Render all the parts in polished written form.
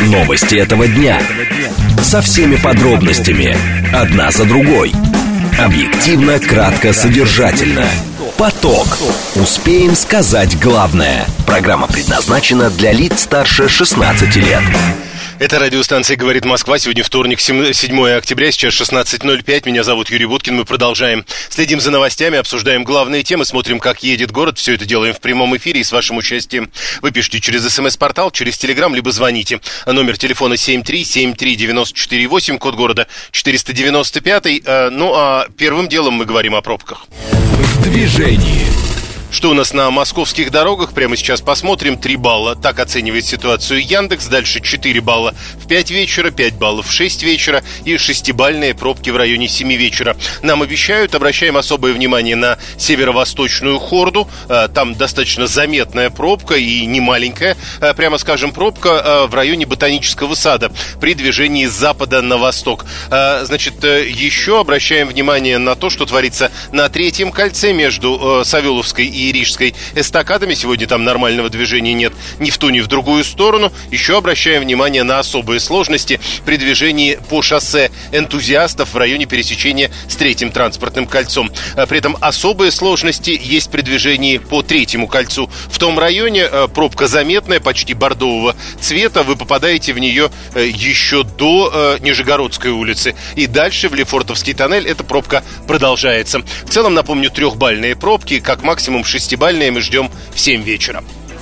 Новости этого дня. Со всеми подробностями. Одна за другой. Объективно, кратко, содержательно. Поток. Успеем сказать главное. Программа предназначена для лиц старше 16 лет. Это радиостанция «Говорит Москва». Сегодня вторник, 7 октября, сейчас 16:05. Меня зовут Юрий Буткин. Мы продолжаем. Следим за новостями, обсуждаем главные темы, смотрим, как едет город. Все это делаем в прямом эфире и с вашим участием. Вы пишите через СМС-портал, через Телеграм, либо звоните. Номер телефона 7373948, код города 495. Ну, а первым делом мы говорим о пробках. В движении. Что у нас на московских дорогах? Прямо сейчас посмотрим. 3 балла. Так оценивает ситуацию Яндекс. Дальше 4 балла в 5 вечера, 5 баллов в 6 вечера и 6-бальные пробки в районе 7 вечера. Нам обещают, обращаем особое внимание на северо-восточную Хорду. Там достаточно заметная пробка и не маленькая, прямо скажем, пробка в районе Ботанического сада при движении с запада на восток. Значит, еще обращаем внимание на то, что творится на третьем кольце между Савеловской и Рижской эстакадами. Сегодня там нормального движения нет ни в ту, ни в другую сторону. Еще обращаем внимание на особые сложности при движении по шоссе энтузиастов в районе пересечения с третьим транспортным кольцом. При этом особые сложности есть при движении по третьему кольцу. В том районе пробка заметная, почти бордового цвета. Вы попадаете в нее еще до Нижегородской улицы. И дальше в Лефортовский тоннель эта пробка продолжается. В целом, напомню, 3-бальные пробки, как максимум 6-бальные мы ждем в 7 вечера.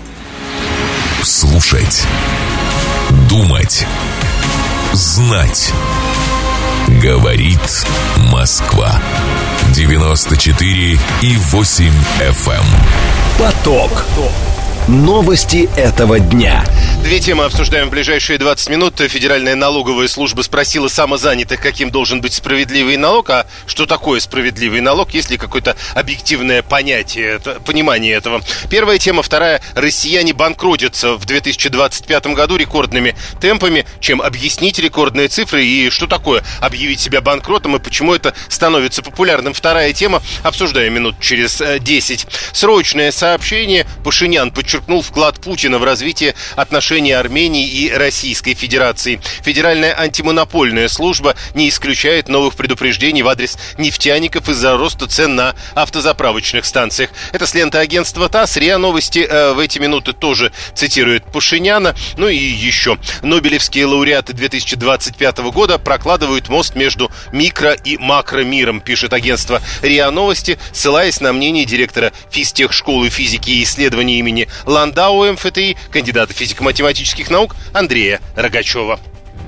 Слушать. Думать. Знать. Говорит Москва. 94,8 FM. Поток. Новости этого дня. 2 темы обсуждаем в ближайшие 20 минут. Федеральная налоговая служба спросила самозанятых, каким должен быть справедливый налог. А что такое справедливый налог? Есть ли какое-то объективное понятие, понимание этого? Первая тема. Вторая. Россияне банкротятся в 2025 году рекордными темпами. Чем объяснить рекордные цифры и что такое объявить себя банкротом и почему это становится популярным? Вторая тема. Обсуждаем минут через 10. Срочное сообщение. Пашинян подчеркнул вклад Путина в развитие отношений Армении и Российской Федерации. Федеральная антимонопольная служба не исключает новых предупреждений в адрес нефтяников из-за роста цен на автозаправочных станциях. Это с ленты агентства ТАСС. РИА Новости в эти минуты тоже цитирует Пашиняна. Ну и еще. Нобелевские лауреаты 2025 года прокладывают мост между микро- и макромиром, пишет агентство РИА Новости, ссылаясь на мнение директора физтехшколы физики и исследований имени Ландау МФТИ, кандидата физико-математических наук Андрея Рогачева.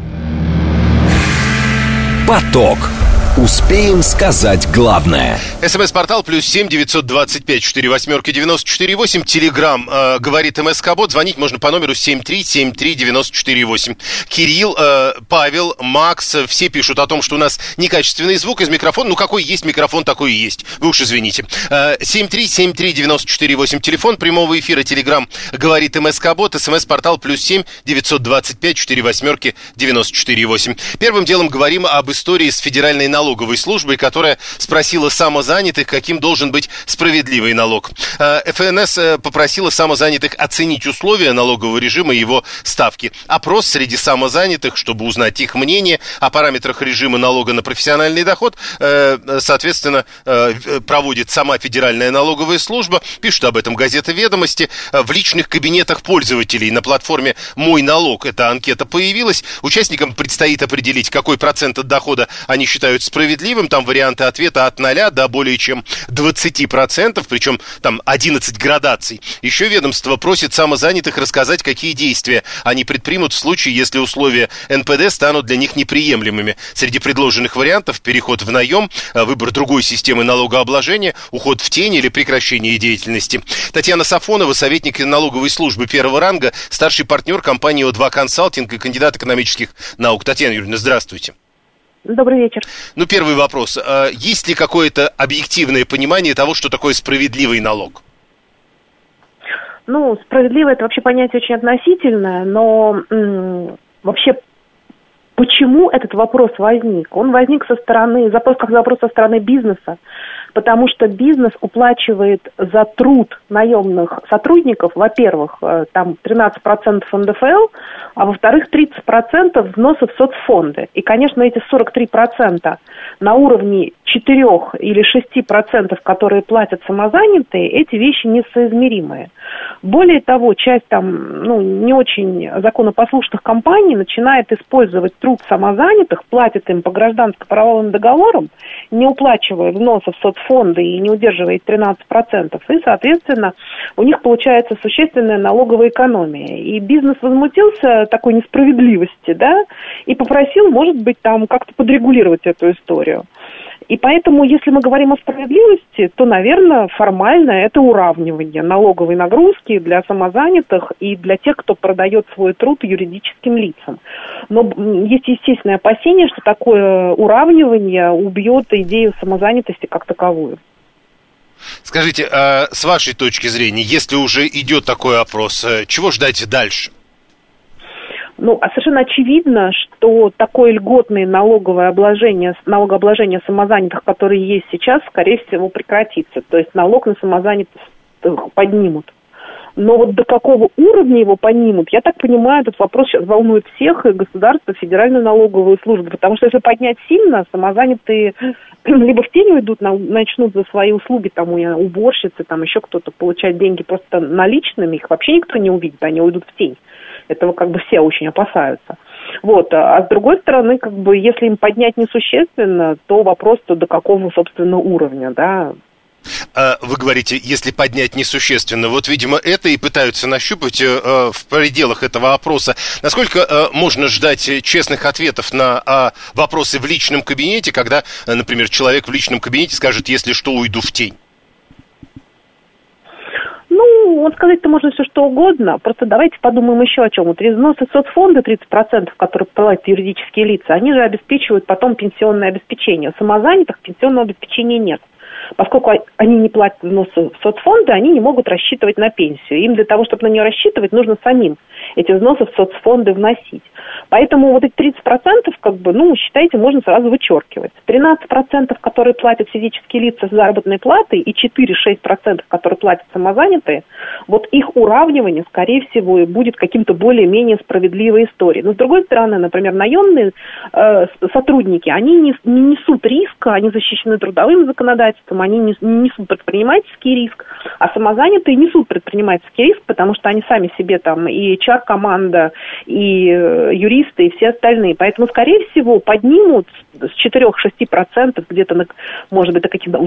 Поток. Успеем сказать главное. СМС-портал +7 925 48 94 8. Телеграм говорит МСК-бот. Звонить можно по номеру 7373 94 8. Кирилл, Павел, Макс, все пишут о том, что у нас некачественный звук из микрофона. Ну, какой есть микрофон, такой и есть. Вы уж извините. 7373 94 8. Телефон прямого эфира. Телеграм говорит МСК-бот. СМС-портал +7 925 48 94 8. Первым делом говорим об истории с Федеральной налоговой службой, которая спросила самозанятых, каким должен быть справедливый налог. ФНС попросила самозанятых оценить условия налогового режима и его ставки. Опрос среди самозанятых, чтобы узнать их мнение о параметрах режима налога на профессиональный доход, соответственно, проводит сама Федеральная налоговая служба. Пишет об этом газета «Ведомости». В личных кабинетах пользователей на платформе «Мой налог» эта анкета появилась. Участникам предстоит определить, какой процент от дохода они считают справедливым. Там варианты ответа от 0 до более чем 20%, причем там 11 градаций. Еще ведомство просит самозанятых рассказать, какие действия они предпримут в случае, если условия НПД станут для них неприемлемыми. Среди предложенных вариантов переход в наем, выбор другой системы налогообложения, уход в тень или прекращение деятельности. Татьяна Сафонова, советник налоговой службы первого ранга, старший партнер компании О2 Консалтинг и кандидат экономических наук. Татьяна Юрьевна, здравствуйте. Добрый вечер. Ну, первый вопрос. Есть ли какое-то объективное понимание того, что такое справедливый налог? Ну, справедливое – это вообще понятие очень относительное, но вообще почему этот вопрос возник? Он возник запрос со стороны бизнеса, потому что бизнес уплачивает за труд наемных сотрудников, во-первых, там 13% НДФЛ, а во-вторых, 30% взносов в соцфонды. И, конечно, эти 43% на уровне 4 или 6%, которые платят самозанятые, эти вещи несоизмеримые. Более того, часть там, не очень законопослушных компаний начинает использовать труд самозанятых, платит им по гражданско-правовым договорам, не уплачивая взносов в соцфонды и не удерживая 13%. И, соответственно, у них получается существенная налоговая экономия. И бизнес возмутился такой несправедливости, да, и попросил, может быть, там как-то подрегулировать эту историю. И поэтому, если мы говорим о справедливости, то, наверное, формально это уравнивание налоговой нагрузки для самозанятых и для тех, кто продает свой труд юридическим лицам. Но есть естественное опасение, что такое уравнивание убьет идею самозанятости как таковую. Скажите, а с вашей точки зрения, если уже идет такой опрос, чего ждать дальше? Совершенно очевидно, что такое льготное налогообложение самозанятых, которые есть сейчас, скорее всего, прекратится. То есть налог на самозанятых поднимут. Но вот до какого уровня его поднимут, я так понимаю, этот вопрос сейчас волнует всех, и государство, федеральную налоговую службу. Потому что если поднять сильно, самозанятые либо в тень уйдут, начнут за свои услуги, там, уборщицы, там, еще кто-то получать деньги просто наличными, их вообще никто не увидит, они уйдут в тень. Этого все очень опасаются. А с другой стороны, если им поднять несущественно, то вопрос до какого, собственно, уровня, да. Вы говорите, если поднять несущественно. Видимо, это и пытаются нащупать в пределах этого опроса. Насколько можно ждать честных ответов на вопросы в личном кабинете, когда, например, человек в личном кабинете скажет, если что, уйду в тень? Сказать-то можно все что угодно, просто давайте подумаем еще о чем. Взносы соцфонда 30%, которые платят юридические лица, они же обеспечивают потом пенсионное обеспечение. У самозанятых пенсионного обеспечения нет. Поскольку они не платят взносы в соцфонды, они не могут рассчитывать на пенсию. Им для того, чтобы на нее рассчитывать, нужно самим эти взносы в соцфонды вносить. Поэтому эти 30%, считайте, можно сразу вычеркивать. 13%, которые платят физические лица с заработной платой, и 4-6%, которые платят самозанятые, их уравнивание, скорее всего, будет каким-то более-менее справедливой историей. Но, с другой стороны, например, наемные сотрудники, они не несут риска, они защищены трудовым законодательством, они не несут предпринимательский риск, а самозанятые несут предпринимательский риск, потому что они сами себе там и HR-команда, и юристы, и все остальные. Поэтому, скорее всего, поднимут с 4-6% где-то, может быть, до каких-то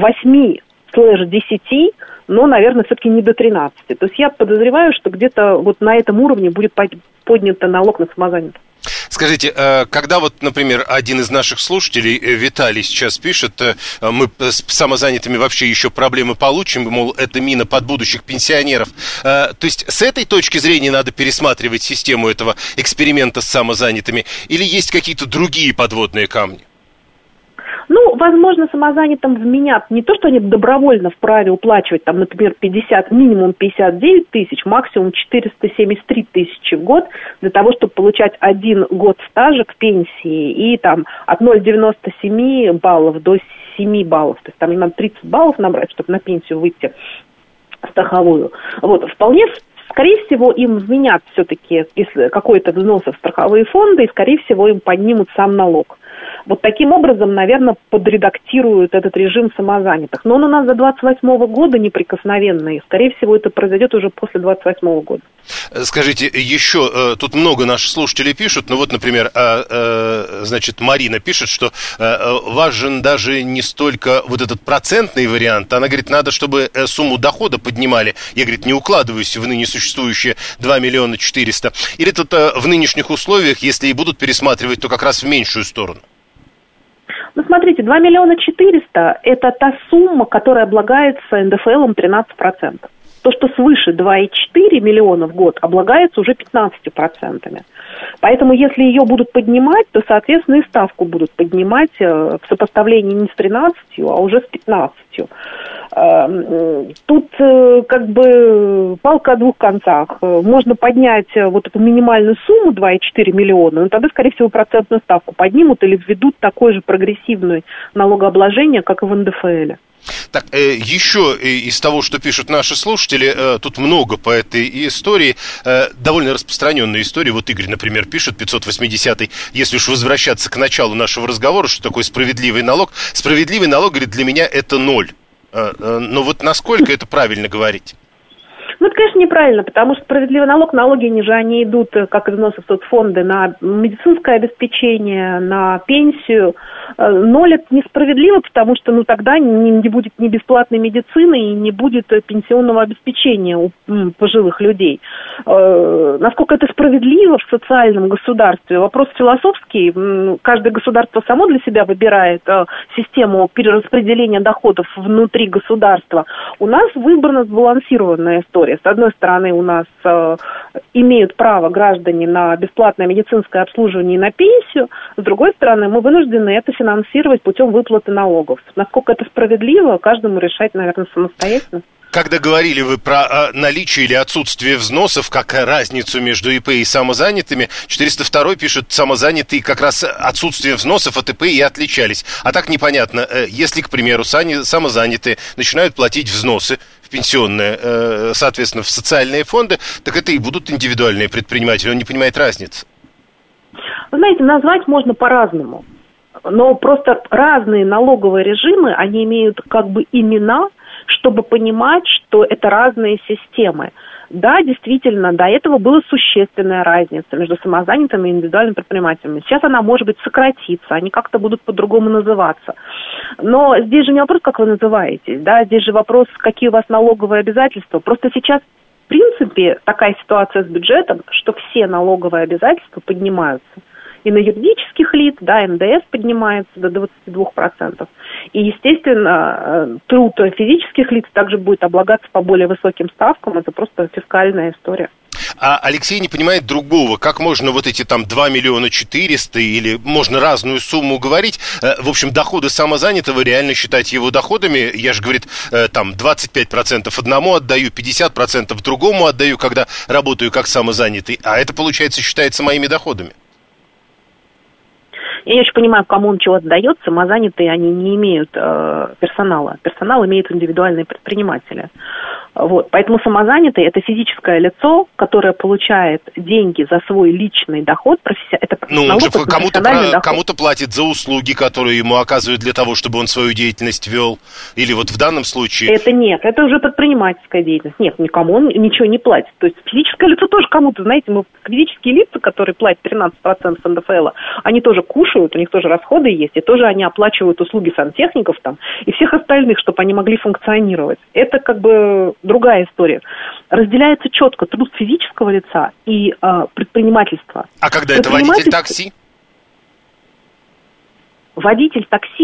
8-10%, но, наверное, все-таки не до 13%. То есть я подозреваю, что где-то на этом уровне будет поднят налог на самозанятых. Скажите, когда например, один из наших слушателей, Виталий, сейчас пишет, мы с самозанятыми вообще еще проблемы получим, мол, это мина под будущих пенсионеров. То есть с этой точки зрения надо пересматривать систему этого эксперимента с самозанятыми, или есть какие-то другие подводные камни? Возможно, самозанятым вменят не то, что они добровольно вправе уплачивать, например, минимум 59 тысяч, максимум 473 тысячи в год для того, чтобы получать 1 год стажа к пенсии и от 0,97 баллов до 7 баллов. То есть им надо 30 баллов набрать, чтобы на пенсию выйти страховую. Вполне скорее всего, им вменят все-таки какой-то взнос в страховые фонды, и, скорее всего, им поднимут сам налог. Таким образом, наверное, подредактируют этот режим самозанятых. Но он у нас до 28 года неприкосновенный, и, скорее всего, это произойдет уже после 28 года. Скажите, еще тут много наших слушателей пишут, например, Марина пишет, что важен даже не столько этот процентный вариант, она говорит, надо, чтобы сумму дохода поднимали. Я, говорит, не укладываюсь в ныне существующие 2 миллиона 400. Или тут в нынешних условиях, если и будут пересматривать, то как раз в меньшую сторону? Смотрите, 2 миллиона 400 – это та сумма, которая облагается НДФЛом 13%. То, что свыше 2,4 миллиона в год, облагается уже 15%. Поэтому, если ее будут поднимать, то, соответственно, и ставку будут поднимать в сопоставлении не с 13, а уже с 15. Тут палка о двух концах. Можно поднять эту минимальную сумму 2,4 миллиона, но тогда, скорее всего, процентную ставку поднимут или введут такое же прогрессивное налогообложение, как и в НДФЛ. Так, еще из того, что пишут наши слушатели, тут много по этой истории, довольно распространенная история. Вот Игорь, например, пишет, 580-й, если уж возвращаться к началу нашего разговора, что такое справедливый налог. Справедливый налог, говорит, для меня это 0. Но вот насколько это правильно говорить? Ну, это, конечно, неправильно, потому что справедливый налог, налоги, они идут, как взносы в соцфонды, на медицинское обеспечение, на пенсию. 0 это несправедливо, потому что, тогда не будет ни бесплатной медицины и не будет пенсионного обеспечения у пожилых людей. Насколько это справедливо в социальном государстве? Вопрос философский. Каждое государство само для себя выбирает систему перераспределения доходов внутри государства. У нас выбрана сбалансированная история. С одной стороны, у нас имеют право граждане на бесплатное медицинское обслуживание и на пенсию. С другой стороны, мы вынуждены это финансировать путем выплаты налогов. Насколько это справедливо, каждому решать, наверное, самостоятельно. Когда говорили вы про наличие или отсутствие взносов, как разницу между ИП и самозанятыми, 402 пишет, самозанятые как раз отсутствие взносов от ИП и отличались. А так непонятно, если, к примеру, самозанятые начинают платить взносы в пенсионные, соответственно, в социальные фонды, так это и будут индивидуальные предприниматели, он не понимает разницы. Вы знаете, назвать можно по-разному, но просто разные налоговые режимы, они имеют как бы имена, чтобы понимать, что это разные системы. Да, действительно, до этого была существенная разница между самозанятыми и индивидуальными предпринимателями. Сейчас она, может быть, сократится, они как-то будут по-другому называться. Но здесь же не вопрос, как вы называетесь, да, здесь же вопрос, какие у вас налоговые обязательства. Просто сейчас, в принципе, такая ситуация с бюджетом, что все налоговые обязательства поднимаются. И на юридических лиц, да, НДС поднимается до 22%. И, естественно, труд физических лиц также будет облагаться по более высоким ставкам. Это просто фискальная история. А Алексей не понимает другого. Как можно вот эти там 2 миллиона 400 или можно разную сумму говорить? В общем, доходы самозанятого реально считать его доходами. Я же, говорит, там 25% одному отдаю, 50% другому отдаю, когда работаю как самозанятый. А это, получается, считается моими доходами. Я не очень понимаю, кому он чего отдает. Самозанятые, они не имеют персонала. Персонал имеют индивидуальные предприниматели. Вот. Поэтому самозанятый – это физическое лицо, которое получает деньги за свой личный доход. Это кому-то платит за услуги, которые ему оказывают для того, чтобы он свою деятельность вел. Или вот в данном случае… Это уже предпринимательская деятельность. Нет, никому он ничего не платит. То есть физическое лицо тоже кому-то, знаете, физические лица, которые платят 13% НДФЛ, они тоже кушают, у них тоже расходы есть, и тоже они оплачивают услуги сантехников там и всех остальных, чтобы они могли функционировать. Это как бы другая история. Разделяется четко труд физического лица и предпринимательство. А когда это водитель такси? Водитель такси?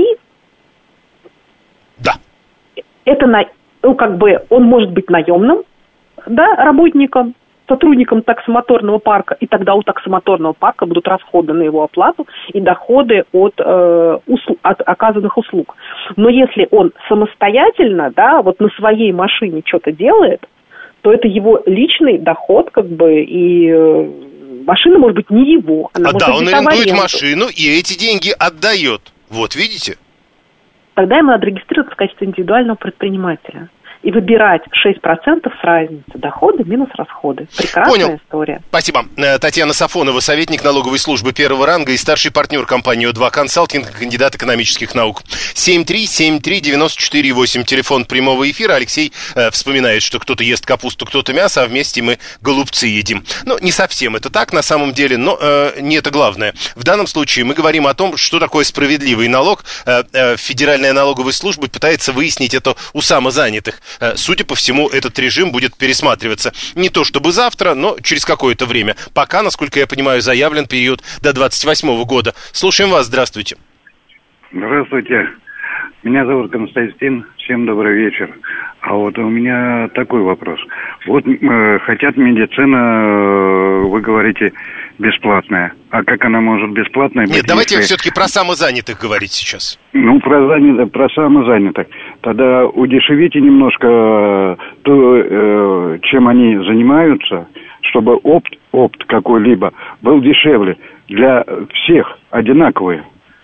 Да. Это, он может быть наемным, да, работником, сотрудником таксомоторного парка, и тогда у таксомоторного парка будут расходы на его оплату и доходы от оказанных услуг. Но если он самостоятельно, да, вот на своей машине что-то делает, то это его личный доход, как бы, и машина может быть не его. Он арендует машину и эти деньги отдает. Вот, видите? Тогда ему надо регистрироваться в качестве индивидуального предпринимателя и выбирать 6% с разницы доходы минус расходы. Прекрасная история. Спасибо. Татьяна Сафонова, советник налоговой службы первого ранга и старший партнер компании О2 Консалтинг, кандидат экономических наук. 7373948, телефон прямого эфира. Алексей вспоминает, что кто-то ест капусту, кто-то мясо, а вместе мы голубцы едим. Ну, не совсем это так на самом деле, но не это главное. В данном случае мы говорим о том, что такое справедливый налог. Федеральная налоговая служба пытается выяснить это у самозанятых. Судя по всему, этот режим будет пересматриваться не то чтобы завтра, но через какое-то время. Пока, насколько я понимаю, заявлен период до 28 года. Слушаем вас, здравствуйте. Здравствуйте. Меня зовут Константин. Всем добрый вечер. А вот у меня такой вопрос. Вот хотят медицина, вы говорите, бесплатная. А как она может бесплатная быть? Нет, давайте все-таки про самозанятых говорить сейчас. Ну, про самозанятых. Тогда удешевите немножко то, чем они занимаются, чтобы опт какой-либо был дешевле. Для всех одинаковый.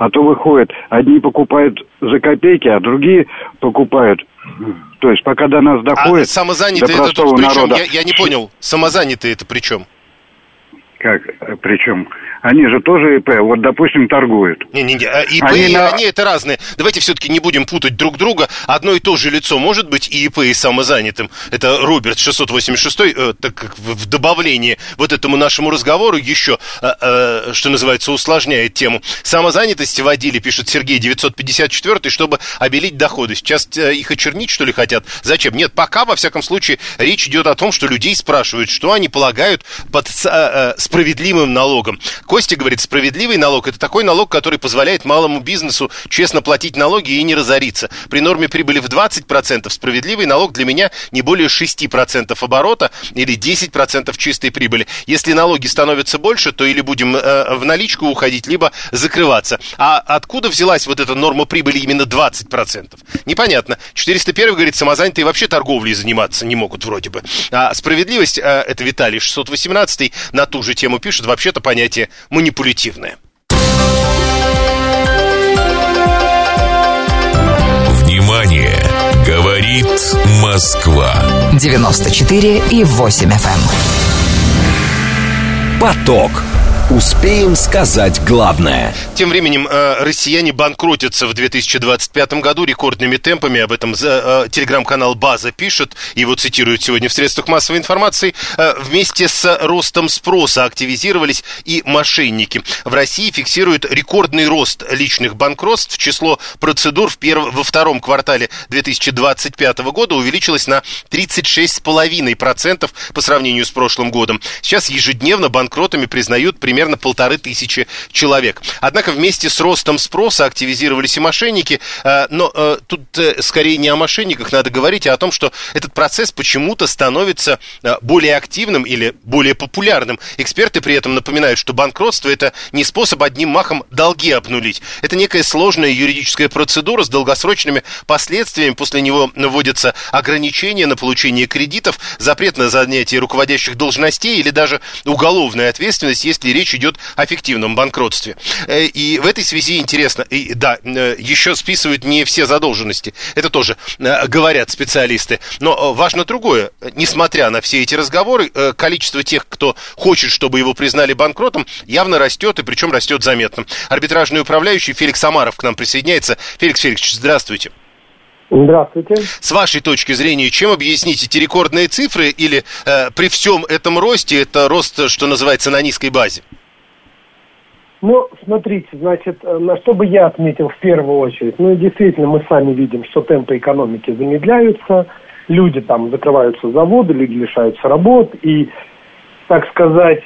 А то выходит, одни покупают за копейки, а другие покупают. То есть пока до нас доходит, самозанятые до простого это тут народа. Я не понял, самозанятые это при чем? Как? Причем? Они же тоже ИП, вот, допустим, торгуют. Не-не-не, ИП и они это разные. Давайте все-таки не будем путать друг друга. Одно и то же лицо может быть и ИП, и самозанятым. Это Роберт 686, так как в добавлении вот этому нашему разговору еще, что называется, усложняет тему. Самозанятость вводили, пишет Сергей 954, чтобы обелить доходы. Сейчас их очернить, что ли, хотят? Зачем? Нет, пока, во всяком случае, речь идет о том, что людей спрашивают, что они полагают под справедливым налогом. Костя говорит, справедливый налог – это такой налог, который позволяет малому бизнесу честно платить налоги и не разориться. При норме прибыли в 20% справедливый налог для меня не более 6% оборота или 10% чистой прибыли. Если налоги становятся больше, то или будем в наличку уходить, либо закрываться. А откуда взялась вот эта норма прибыли именно 20%? Непонятно. 401 говорит, самозанятые вообще торговлей заниматься не могут вроде бы. А справедливость, это Виталий 618 на ту же тему пишет, вообще-то понятие манипулятивное. Внимание! Говорит Москва. 94,8 FM. Поток. Успеем сказать главное. Тем временем россияне банкротятся в 2025 году рекордными темпами. Об этом телеграм-канал «База» пишет. Его цитируют сегодня в средствах массовой информации. Вместе с ростом спроса активизировались и мошенники. В России фиксируют рекордный рост личных банкротств. Число процедур во втором квартале 2025 года увеличилось на 36,5% по сравнению с прошлым годом. Сейчас ежедневно банкротами признают примерно 1500 человек. Однако вместе с ростом спроса активизировались и мошенники, но тут скорее не о мошенниках надо говорить, а о том, что этот процесс почему-то становится более активным или более популярным. Эксперты при этом напоминают, что банкротство – это не способ одним махом долги обнулить. Это некая сложная юридическая процедура с долгосрочными последствиями. После него вводятся ограничения на получение кредитов, запрет на занятие руководящих должностей или даже уголовная ответственность, если речь идет о фиктивном банкротстве. И в этой связи интересно, еще списывают не все задолженности. Это тоже говорят специалисты. Но важно другое. Несмотря на все эти разговоры, количество тех, кто хочет, чтобы его признали банкротом, явно растет, и причем растет заметно. Арбитражный управляющий Феликс Амаров к нам присоединяется. Феликс Феликсович, здравствуйте. Здравствуйте. С вашей точки зрения, чем объяснить эти рекордные цифры или при всем этом росте, это рост, что называется, на низкой базе? Ну, смотрите, значит, на что бы я отметил в первую очередь. Ну, действительно, мы сами видим, что темпы экономики замедляются, люди там закрываются заводы, люди лишаются работ, и, так сказать,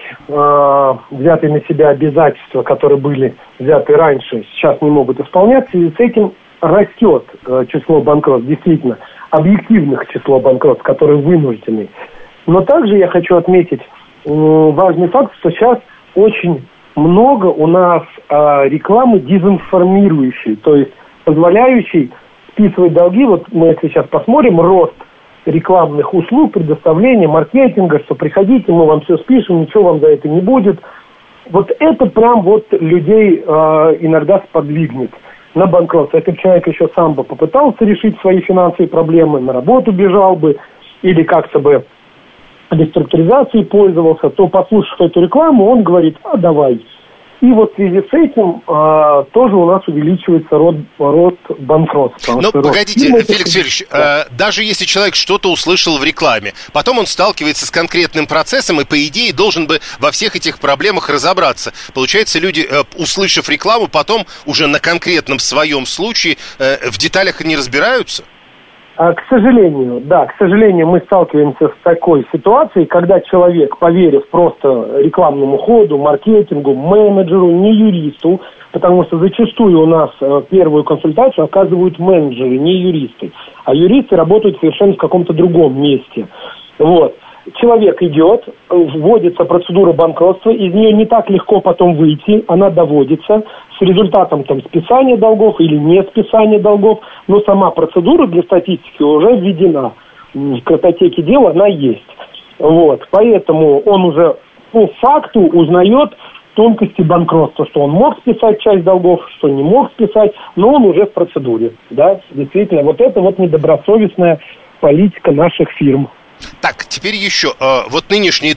взятые на себя обязательства, которые были взяты раньше, сейчас не могут исполняться, и с этим растет число банкротств, действительно, объективных число банкротств, которые вынуждены. Но также я хочу отметить важный факт, что сейчас очень много у нас рекламы дезинформирующей, то есть позволяющей списывать долги. Вот мы если сейчас посмотрим, рост рекламных услуг, предоставления, маркетинга, что приходите, мы вам все спишем, ничего вам за это не будет. Вот это прям вот людей иногда сподвигнет на банкротство. Если человек еще сам бы попытался решить свои финансовые проблемы, на работу бежал бы или как-то бы реструктуризацией пользовался, то, послушав эту рекламу, он говорит, давай. И вот в связи с этим тоже у нас увеличивается рост банкротства. Но погодите, Феликс Феликсович, даже если человек что-то услышал в рекламе, потом он сталкивается с конкретным процессом и, по идее, должен бы во всех этих проблемах разобраться. Получается, люди, услышав рекламу, потом уже на конкретном своем случае в деталях не разбираются? К сожалению, мы сталкиваемся с такой ситуацией, когда человек, поверив просто рекламному ходу, маркетингу, менеджеру, не юристу, потому что зачастую у нас первую консультацию оказывают менеджеры, не юристы, а юристы работают совершенно в каком-то другом месте. Вот. Человек идет, вводится процедура банкротства, из нее не так легко потом выйти, она доводится с результатом там списания долгов или не списания долгов, но сама процедура для статистики уже введена. В картотеке дела она есть. Вот. Поэтому он уже по факту узнает тонкости банкротства, что он мог списать часть долгов, что не мог списать, но он уже в процедуре. Да, действительно, вот это вот недобросовестная политика наших фирм. Так, теперь еще. Вот нынешние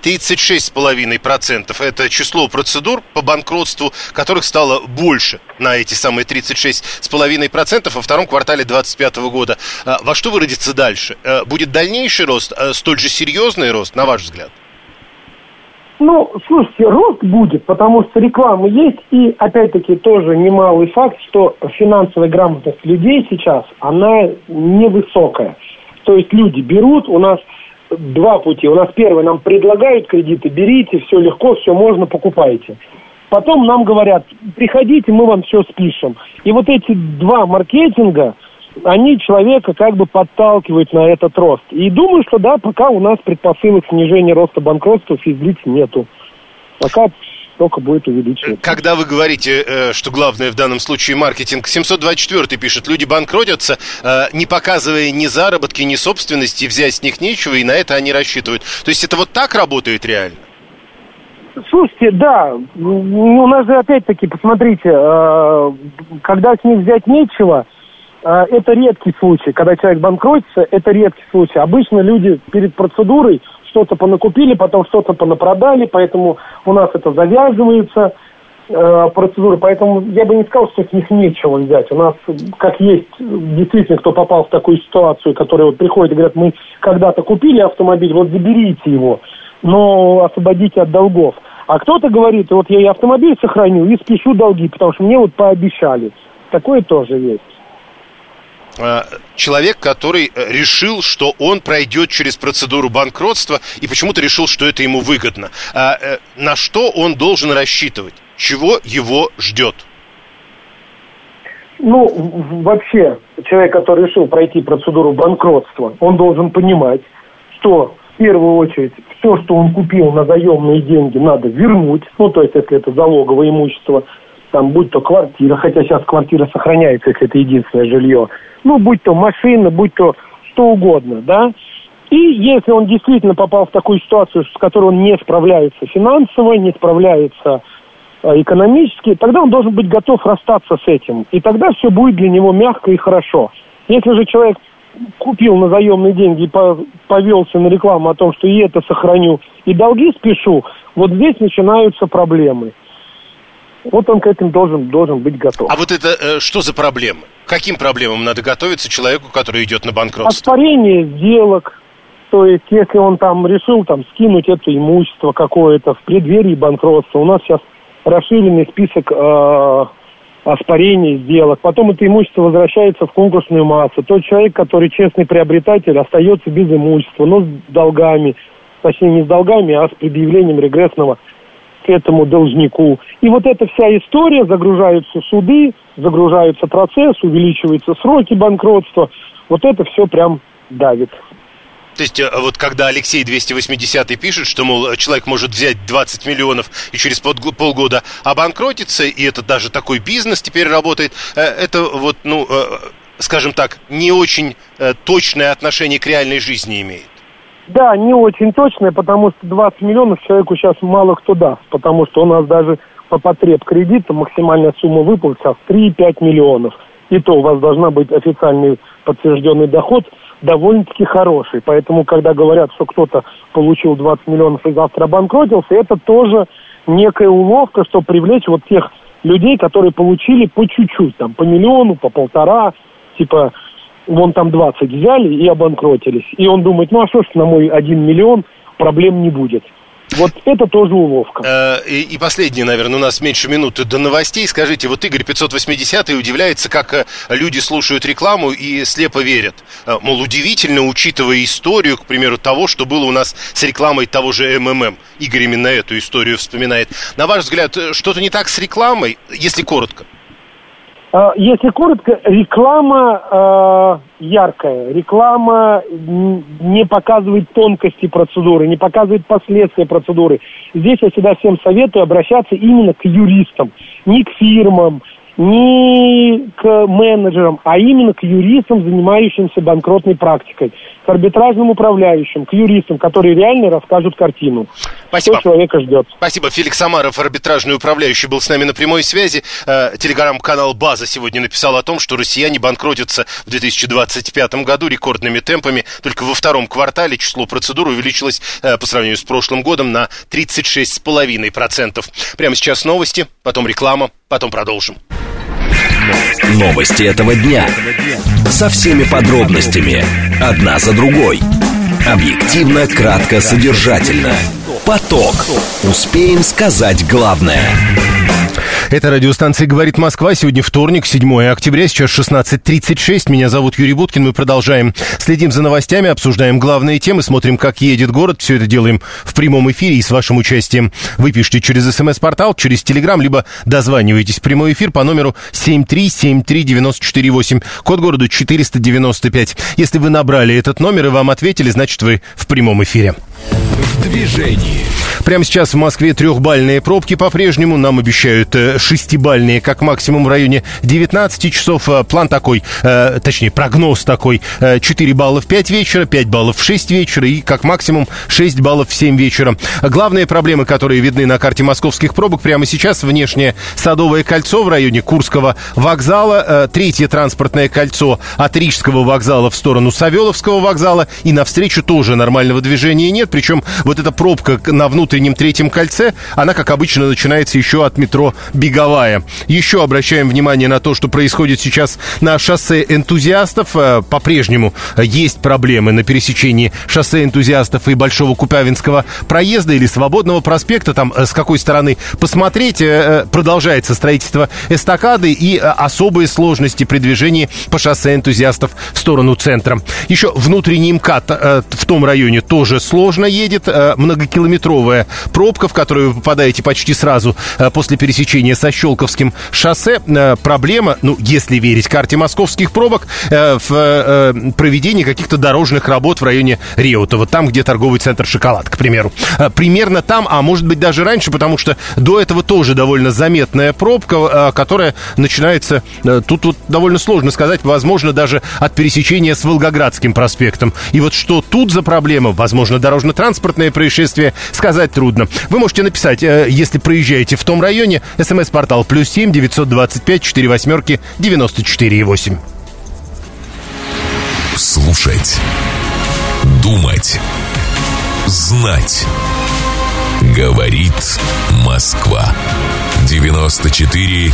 36,5% это число процедур по банкротству, которых стало больше на эти самые 36,5% во втором квартале 2025 года. Во что выродится дальше? Будет дальнейший рост, столь же серьезный рост, на ваш взгляд? Ну, слушайте, рост будет, потому что реклама есть, и, опять-таки, тоже немалый факт, что финансовая грамотность людей сейчас, она невысокая. То есть люди берут, у нас два пути. У нас первый, нам предлагают кредиты, берите, все легко, все можно, покупайте. Потом нам говорят, приходите, мы вам все спишем. И вот эти два маркетинга, они человека как бы подталкивают на этот рост. И думаю, что да, пока у нас предпосылок снижения роста банкротства физлиц нету. Пока только будет увеличиваться. Когда вы говорите, что главное в данном случае маркетинг, 724 пишет, люди банкротятся, не показывая ни заработки, ни собственности, взять с них нечего, и на это они рассчитывают. То есть это вот так работает реально? Слушайте, да, у нас же опять-таки, посмотрите, когда с них взять нечего, это редкий случай. Когда человек банкротится, это редкий случай. Обычно люди перед процедурой что-то понакупили, потом что-то понапродали, поэтому у нас это завязывается, процедура. Поэтому я бы не сказал, что с них нечего взять. У нас, как есть, действительно, кто попал в такую ситуацию, которые вот приходят и говорят, мы когда-то купили автомобиль, вот заберите его, но освободите от долгов. А кто-то говорит, вот я и автомобиль сохраню, и спешу долги, потому что мне вот пообещали. Такое тоже есть. Человек, который решил, что он пройдет через процедуру банкротства и почему-то решил, что это ему выгодно. На что он должен рассчитывать? Чего его ждет? Ну, вообще, человек, который решил пройти процедуру банкротства, он должен понимать, что в первую очередь все, что он купил на заемные деньги, надо вернуть. Ну, то есть, если это залоговое имущество, там, будь то квартира, хотя сейчас квартира сохраняется, если это единственное жилье, ну, будь то машина, будь то что угодно, да. И если он действительно попал в такую ситуацию, с которой он не справляется финансово, не справляется экономически, тогда он должен быть готов расстаться с этим. И тогда все будет для него мягко и хорошо. Если же человек купил на заемные деньги и повелся на рекламу о том, что и это сохраню, и долги спешу, вот здесь начинаются проблемы. Вот он к этим должен быть готов. А вот это что за проблемы? К каким проблемам надо готовиться человеку, который идет на банкротство? Оспорение сделок. То есть, если он там решил скинуть это имущество какое-то в преддверии банкротства, у нас сейчас расширенный список оспорений сделок. Потом это имущество возвращается в конкурсную массу. Тот человек, который честный приобретатель, остается без имущества, но с долгами. Точнее, не с долгами, а с предъявлением регрессного к этому должнику. И вот эта вся история, загружаются суды, загружается процесс, увеличиваются сроки банкротства. Вот это все прям давит. То есть, вот когда Алексей 280 пишет, что, мол, человек может взять 20 миллионов и через полгода обанкротиться, и это даже такой бизнес теперь работает, это вот, скажем так, не очень точное отношение к реальной жизни имеет. Да, не очень точное, потому что 20 миллионов человеку сейчас мало кто даст, потому что у нас даже по потреб кредита максимальная сумма выплат сейчас 3-5 миллионов. И то у вас должна быть официальный подтвержденный доход довольно-таки хороший. Поэтому, когда говорят, что кто-то получил 20 миллионов и завтра обанкротился, это тоже некая уловка, чтобы привлечь вот тех людей, которые получили по чуть-чуть, по миллиону, по полтора, вон там 20 взяли и обанкротились. И он думает, а что ж на мой 1 миллион проблем не будет. Вот это тоже уловка. И последнее, наверное, у нас меньше минуты до новостей. Скажите, вот Игорь 580 удивляется, как люди слушают рекламу и слепо верят. Мол, удивительно, учитывая историю, к примеру, того, что было у нас с рекламой того же МММ. Игорь именно эту историю вспоминает. На ваш взгляд, что-то не так с рекламой, если коротко? Если коротко, реклама яркая, реклама не показывает тонкости процедуры, не показывает последствия процедуры. Здесь я всегда всем советую обращаться именно к юристам, не к фирмам не к менеджерам, а именно к юристам, занимающимся банкротной практикой, к арбитражным управляющим, к юристам, которые реально расскажут картину. Спасибо. Что человека ждет. Спасибо. Феликс Самаров, арбитражный управляющий, был с нами на прямой связи. Телеграм-канал «База» сегодня написал о том, что россияне банкротятся в 2025 году рекордными темпами. Только во втором квартале число процедур увеличилось по сравнению с прошлым годом на 36,5%. Прямо сейчас новости, потом реклама, потом продолжим. Новости этого дня. Со всеми подробностями. Одна за другой. Объективно, кратко, содержательно. Поток. Успеем сказать главное. Это радиостанция «Говорит Москва». Сегодня вторник, 7 октября, сейчас 16:36. Меня зовут Юрий Буткин. Мы продолжаем. Следим за новостями, обсуждаем главные темы, смотрим, как едет город. Все это делаем в прямом эфире и с вашим участием. Вы пишите через СМС-портал, через Телеграм, либо дозваниваетесь в прямой эфир по номеру 7373948. Код города 495. Если вы набрали этот номер и вам ответили, значит, вы в прямом эфире. В движении. Прямо сейчас в Москве 3-бальные пробки по-прежнему. Нам обещают 6-бальные, как максимум в районе 19 часов. План такой, точнее, прогноз такой. 4 балла в 5 вечера, 5 баллов в 6 вечера и, как максимум, 6 баллов в 7 вечера. Главные проблемы, которые видны на карте московских пробок прямо сейчас: внешнее Садовое кольцо в районе Курского вокзала, третье транспортное кольцо от Рижского вокзала в сторону Савеловского вокзала. И навстречу тоже нормального движения нет. Причем вот эта пробка на внутреннем третьем кольце, она, как обычно, начинается еще от метро Беговая. Еще обращаем внимание на то, что происходит сейчас на шоссе Энтузиастов. По-прежнему есть проблемы на пересечении шоссе Энтузиастов и Большого Купавинского проезда или Свободного проспекта. Там с какой стороны посмотреть. Продолжается строительство эстакады и особые сложности при движении по шоссе Энтузиастов в сторону центра. Еще внутренний МКАД в том районе тоже сложно едет. Многокилометровая пробка, в которую вы попадаете почти сразу после пересечения со Щелковским шоссе. Проблема, если верить карте московских пробок, в проведении каких-то дорожных работ в районе Реутова, там, где торговый центр «Шоколад», к примеру. Примерно там, а может быть даже раньше, потому что до этого тоже довольно заметная пробка, которая начинается, тут вот довольно сложно сказать, возможно, даже от пересечения с Волгоградским проспектом. И вот что тут за проблема, возможно, дорожно-транспортное происшествие, сказать трудно. Вы можете написать, если проезжаете в том районе, СМС-портал +7 925 48 94 8. Слушать. Думать. Знать. Говорит Москва. 94,8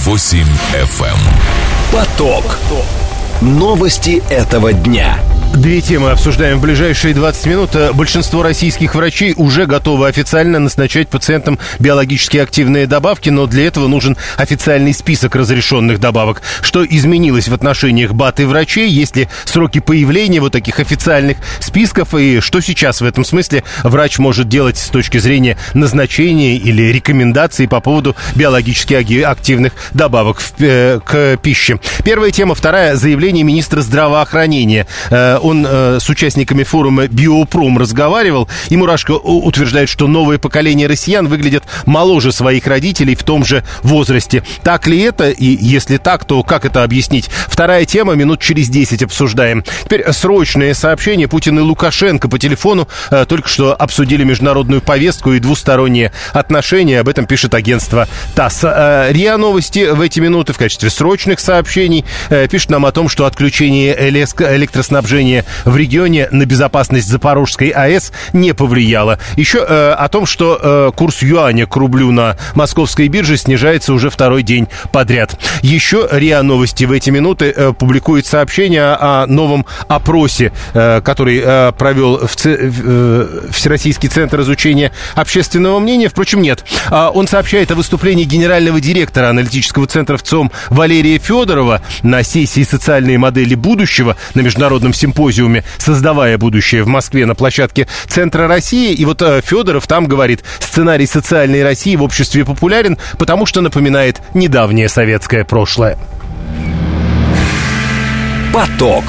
FM. Поток. Новости этого дня. Две темы обсуждаем в ближайшие 20 минут. Большинство российских врачей уже готовы официально назначать пациентам биологически активные добавки, но для этого нужен официальный список разрешенных добавок. Что изменилось в отношениях БАД и врачей? Есть ли сроки появления вот таких официальных списков? И что сейчас в этом смысле врач может делать с точки зрения назначения или рекомендаций по поводу биологически активных добавок к пище? Первая тема. Вторая. Заявление министра здравоохранения. Он с участниками форума «Биопром» разговаривал, и Мурашко утверждает, что новое поколение россиян выглядят моложе своих родителей в том же возрасте. Так ли это? И если так, то как это объяснить? Вторая тема, минут через 10 обсуждаем. Теперь срочное сообщение. Путин и Лукашенко по телефону только что обсудили международную повестку и двусторонние отношения. Об этом пишет агентство ТАСС. РИА Новости в эти минуты в качестве срочных сообщений пишет нам о том, что отключение электроснабжения в регионе на безопасность Запорожской АЭС не повлияло. Еще о том, что курс юаня к рублю на московской бирже снижается уже второй день подряд. Еще РИА Новости в эти минуты публикует сообщение о новом опросе, который провел Всероссийский центр изучения общественного мнения. Впрочем, нет. Он сообщает о выступлении генерального директора аналитического центра ВЦИОМ Валерия Федорова на сессии «Социальные модели будущего» на международном симпозиуме «Создавая будущее» в Москве на площадке Центра России. И вот Федоров там говорит: сценарий социальной России в обществе популярен, потому что напоминает недавнее советское прошлое. Поток.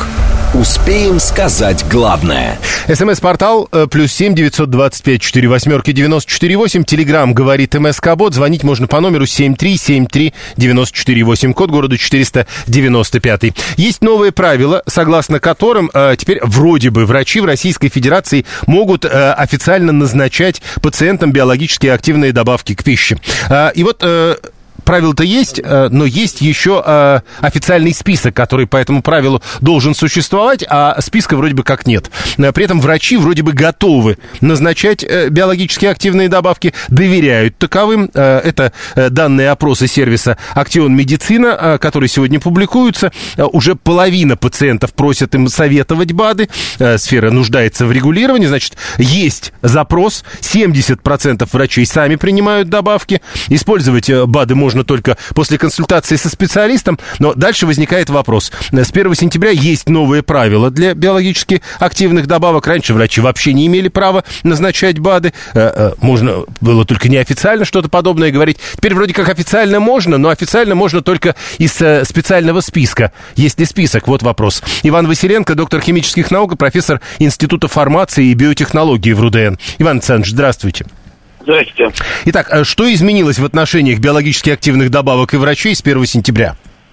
Успеем сказать главное. СМС-портал +7 925 48 94 8. Телеграм говорит МСК-бот. Звонить можно по номеру 7373 94 8. Код города 495. Есть новые правила, согласно которым теперь вроде бы врачи в Российской Федерации могут официально назначать пациентам биологически активные добавки к пище. И вот... Правила-то есть, но есть еще официальный список, который по этому правилу должен существовать, а списка вроде бы как нет. При этом врачи вроде бы готовы назначать биологически активные добавки, доверяют таковым. Это данные опроса сервиса «Актион Медицина», которые сегодня публикуются. Уже половина пациентов просят им советовать БАДы. Сфера нуждается в регулировании. Значит, есть запрос. 70% врачей сами принимают добавки. Использовать БАДы можно только после консультации со специалистом, но дальше возникает вопрос. С 1 сентября есть новые правила для биологически активных добавок. Раньше врачи вообще не имели права назначать БАДы. Можно было только неофициально что-то подобное говорить. Теперь вроде как официально можно, но официально можно только из специального списка. Есть ли список? Вот вопрос. Иван Василенко, доктор химических наук, профессор Института фармации и биотехнологии в РУДН. Иван Александрович, здравствуйте. Здравствуйте. Итак, что изменилось в отношениях биологически активных добавок и врачей с 1 сентября?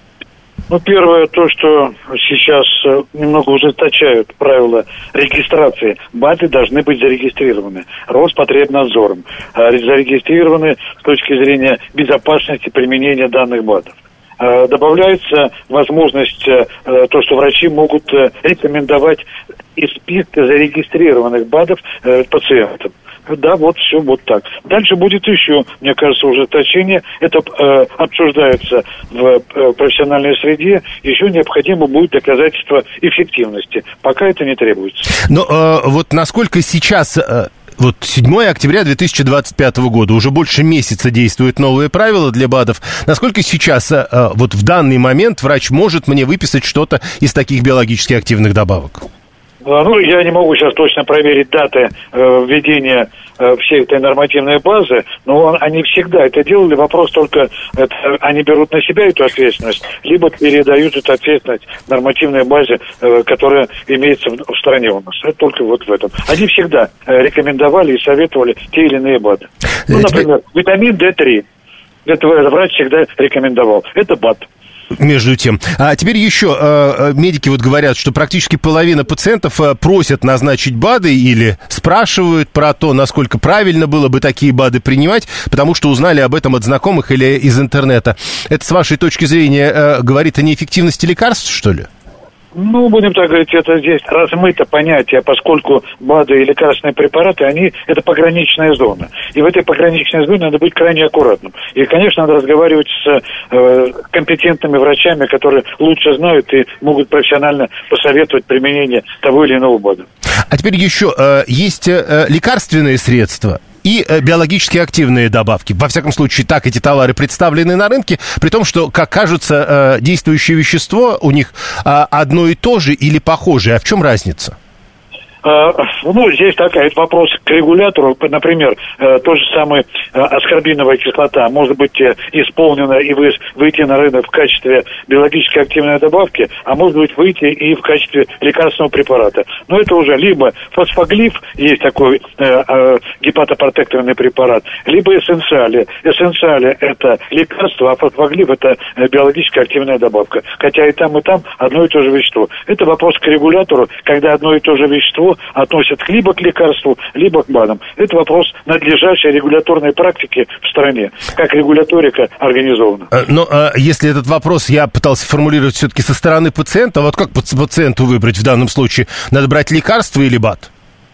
Ну, первое, то, что сейчас немного ужесточают правила регистрации. БАДы должны быть зарегистрированы Роспотребнадзором. Зарегистрированы с точки зрения безопасности применения данных БАДов. Добавляется возможность, то, что врачи могут рекомендовать из списка зарегистрированных БАДов пациентам. Да, вот все вот так. Дальше будет еще, мне кажется, ужесточение. Это обсуждается в профессиональной среде. Еще необходимо будет доказательство эффективности. Пока это не требуется. Но вот насколько сейчас... Вот 7 октября 2025 года, уже больше месяца действуют новые правила для БАДов. Насколько сейчас, вот в данный момент, врач может мне выписать что-то из таких биологически активных добавок? Ну, я не могу сейчас точно проверить даты введения всей этой нормативной базы, но они всегда это делали. Вопрос только, они берут на себя эту ответственность, либо передают эту ответственность нормативной базе, которая имеется в стране у нас. Это только вот в этом. Они всегда рекомендовали и советовали те или иные БАДы. Ну, например, витамин D3. Это врач всегда рекомендовал. Это БАД. Между тем. А теперь еще медики вот говорят, что практически половина пациентов просят назначить БАДы или спрашивают про то, насколько правильно было бы такие БАДы принимать, потому что узнали об этом от знакомых или из интернета. Это, с вашей точки зрения, говорит о неэффективности лекарств, что ли? Ну, будем так говорить, это здесь размыто понятие, поскольку БАДы и лекарственные препараты, это пограничная зона. И в этой пограничной зоне надо быть крайне аккуратным. И, конечно, надо разговаривать с компетентными врачами, которые лучше знают и могут профессионально посоветовать применение того или иного БАДа. А теперь еще есть лекарственные средства и биологически активные добавки. Во всяком случае, так эти товары представлены на рынке, при том, что, как кажется, действующее вещество у них одно и то же или похожее. А в чем разница? Ну, здесь такой вопрос к регулятору. Например, то же самое аскорбиновая кислота может быть исполнена и выйти на рынок в качестве биологически активной добавки, а может быть выйти и в качестве лекарственного препарата. Но это уже либо фосфоглиф, есть такой гепатопротекторный препарат, либо эссенциали. Эссенциали – это лекарство, а фосфоглиф – это биологически активная добавка. Хотя и там одно и то же вещество. Это вопрос к регулятору, когда одно и то же вещество относят либо к лекарству, либо к БАДам. Это вопрос надлежащей регуляторной практики в стране, как регуляторика организована. Но если этот вопрос я пытался формулировать все-таки со стороны пациента, вот как пациенту выбрать в данном случае? Надо брать лекарство или БАД?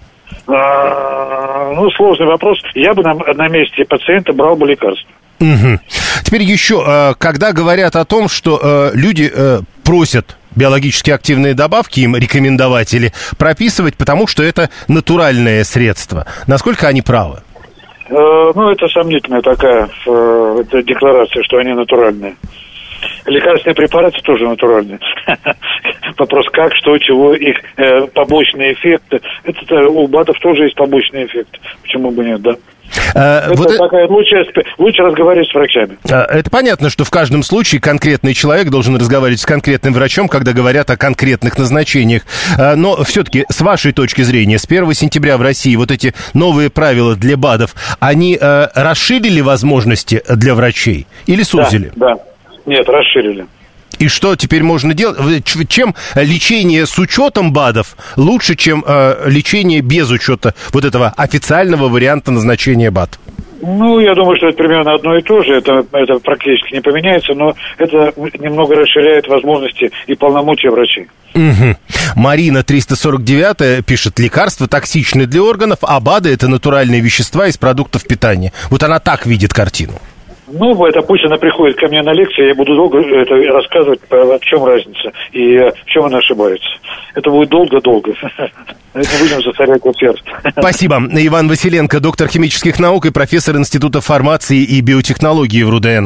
Ну, сложный вопрос. Я бы на месте пациента брал бы лекарство. Угу. Теперь еще, когда говорят о том, что люди просят биологически активные добавки им рекомендовать или прописывать, потому что это натуральное средство. Насколько они правы? Ну, это сомнительная такая декларация, что они натуральные. Лекарственные препараты тоже натуральные. Вопрос как, что, чего, их побочные эффекты. Это у БАДов тоже есть побочные эффекты. Почему бы нет, да? Лучше разговаривать с врачами. Это понятно, что в каждом случае конкретный человек должен разговаривать с конкретным врачом, когда говорят о конкретных назначениях. Но все-таки, с вашей точки зрения, с 1 сентября в России вот эти новые правила для БАДов, они расширили возможности для врачей или сузили? Да. Нет, расширили. И что теперь можно делать? Чем лечение с учетом БАДов лучше, чем лечение без учета вот этого официального варианта назначения БАД? Я думаю, что это примерно одно и то же. Это практически не поменяется, но это немного расширяет возможности и полномочия врачей. Угу. Марина 349 пишет: лекарства токсичны для органов, а БАДы – это натуральные вещества из продуктов питания. Вот она так видит картину. Это пусть она приходит ко мне на лекции, я буду долго это рассказывать, в чем разница и в чем она ошибается. Это будет долго-долго. Не будем засорять эфир. Спасибо. Иван Василенко, доктор химических наук и профессор Института фармации и биотехнологии в РУДН.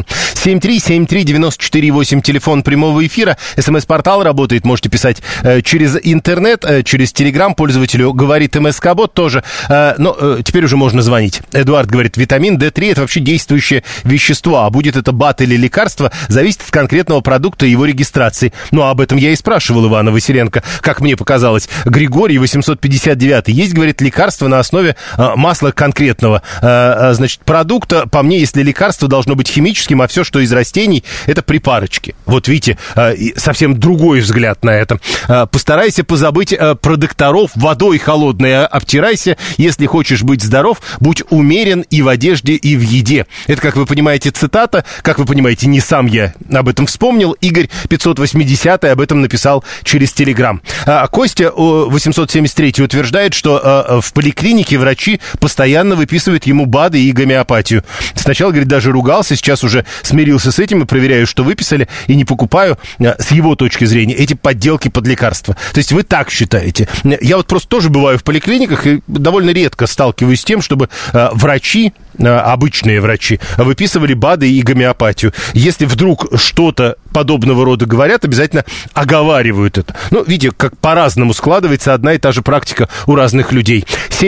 7373948, телефон прямого эфира. СМС-портал работает, можете писать через интернет, через Телеграм. Пользователю говорит МСК-бот тоже. Но теперь уже можно звонить. Эдуард говорит: витамин D3 – это вообще действующее вещество, а будет это БАД или лекарство, зависит от конкретного продукта и его регистрации. Об этом я и спрашивал Ивана Василенко, как мне показалось. Григорий 859 есть, говорит, лекарство на основе масла конкретного, продукта. По мне, если лекарство должно быть химическим, а все, что из растений, это припарочки. Вот видите, совсем другой взгляд на это. Постарайся позабыть про докторов, водой холодной обтирайся. Если хочешь быть здоров, будь умерен и в одежде, и в еде. Это, как вы понимаете, цитата. Как вы понимаете, не сам я об этом вспомнил. Игорь 580 об этом написал через Телеграм. Костя 873 утверждает, что в поликлинике врачи постоянно выписывают ему БАДы и гомеопатию. Сначала, говорит, даже ругался, сейчас уже смирился с этим и проверяю, что выписали, и не покупаю, с его точки зрения, эти подделки под лекарства. То есть вы так считаете? Я вот просто тоже бываю в поликлиниках и довольно редко сталкиваюсь с тем, чтобы врачи, обычные врачи, выписывали БАДы и гомеопатию. Если вдруг что-то подобного рода говорят, обязательно оговаривают это. Видите, как по-разному складывается одна и та же практика у разных людей.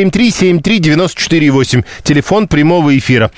7373948, телефон прямого эфира.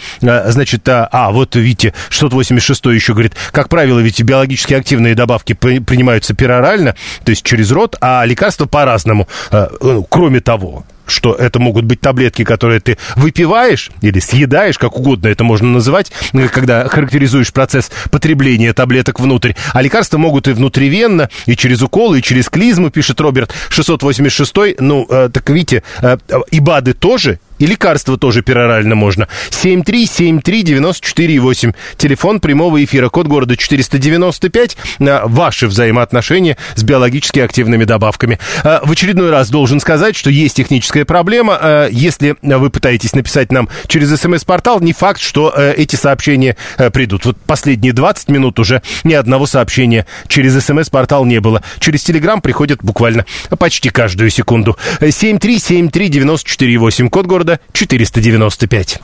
Вот видите, 686 еще говорит: как правило, ведь биологически активные добавки принимаются перорально, то есть через рот, а лекарства по-разному. Кроме того, что это могут быть таблетки, которые ты выпиваешь или съедаешь, как угодно это можно называть, когда характеризуешь процесс потребления таблеток внутрь. А лекарства могут и внутривенно, и через уколы, и через клизму, пишет Роберт 686. Так видите, и БАДы тоже, и лекарства тоже перорально можно. 7373948, телефон прямого эфира, код города 495. Ваши взаимоотношения с биологически активными добавками. В очередной раз должен сказать, что есть техническая проблема. Если вы пытаетесь написать нам через СМС-портал, не факт, что эти сообщения придут. Вот последние 20 минут уже ни одного сообщения через СМС-портал не было. Через Телеграм приходят буквально почти каждую секунду. 7373948, код города 495.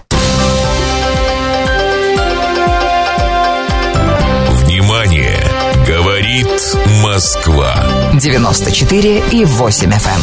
Внимание! Говорит Москва. 94,8 FM.